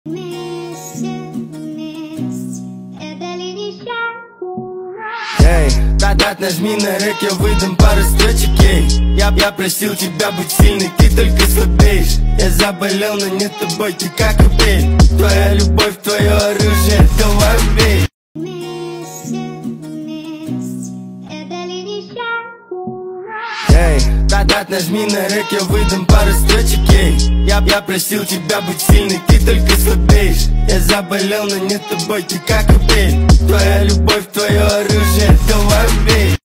Эй, брат, нажми на рэк, я выдам пару строчек, ей. Я просил тебя быть сильной, ты только слабеешь. Я заболел, но не тобой, ты как убей. Твоя любовь, твое оружие, давай убей. Эй, брат, нажми на рэк, я выдам пару строчек, ей. Я просил тебя быть сильной, ты только слабеешь. Я заболел, но не тобой, ты как убей. Твоя любовь, твое оружие, давай убей.